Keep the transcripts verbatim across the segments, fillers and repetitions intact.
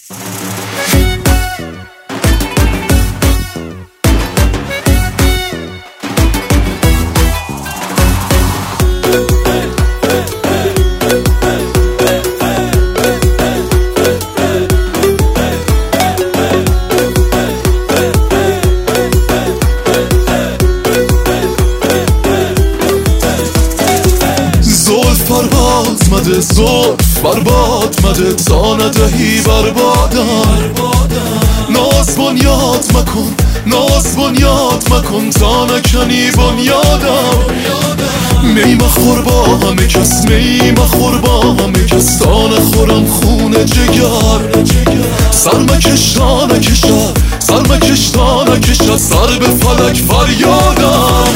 برباد مده زلف برباد مده تا ندهی بربادم ناز بنیاد مکن ناز بنیاد مکن تا نکنی بنیادم می مخور با همه کس می مخور با همه کس تا نخورم خون جگر سر مکش تا نکشد سر مکش تا نکشد سر به فلک فریادم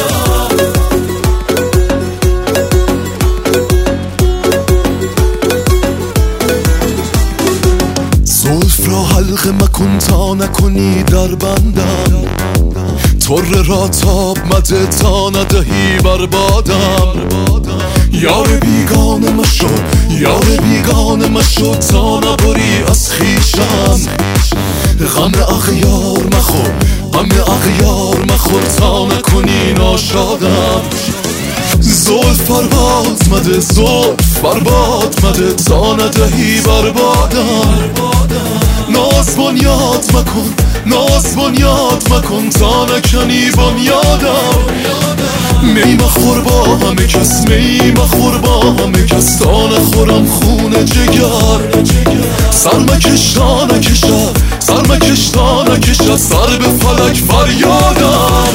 زلف را حلقه مکن تا نکنی در بندم طره را تاب مده تا ندهی بربادم یار بیگانه مشو یار بیگانه مشو تا نبری از خویشم غم اغیار مخور غم اغیار مخور تا نکنی ناشادم زلف برباد مده زلف برباد مده تا ندهی بربادم ناز بنیاد مکن ناز بنیاد مکن تا نکنی بنیادم می مخور با همه کس می مخور با همه کس تا نخورم خون جگر سر مکش تا نکشد سر مکش تا نکشد سر به فلک فریادم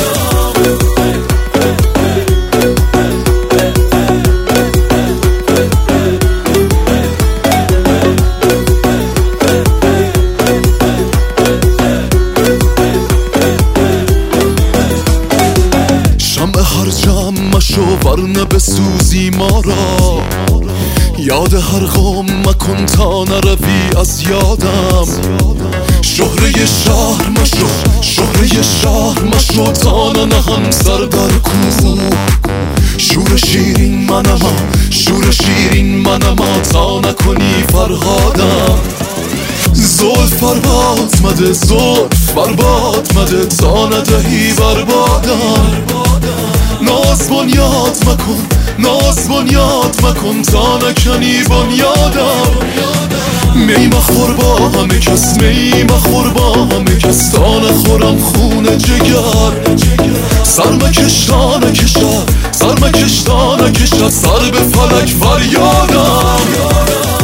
هر جمع مشو ورنه بسوزی ما را یاد هر غم مکن تا نروی از یادم شهره شهر مشو شهره شهر مشو تا ننهم سر در کو شور شیرین منم شور شیرین منم تا نکنی فرهادم زلف برباد مده زلف برباد مده تا ندهی بربادم ناز بنیاد مکن ناز بنیاد مکن تا نکنی بنیادم می مخور با همه کس می مخور با همه کس تا نخورم خون جگر سر مکش تا نکشد سر مکش تا نکشد سر به فلک فریادم